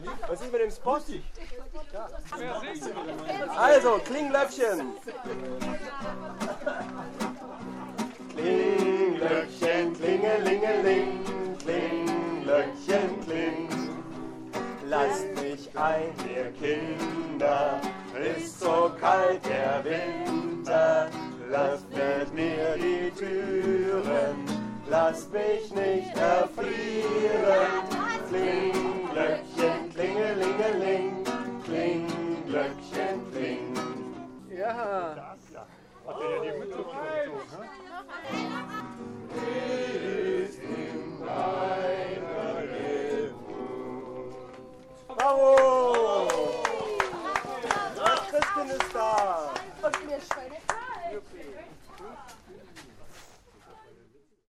Was ist mit dem Spot? Also, Klinglöckchen. Klinglöckchen, klingelingeling, Klinglöckchen, kling. Lasst mich ein, ihr Kinder, ist so kalt der Winter. Lasst mit mir die Türen, lasst mich nicht erfrieren.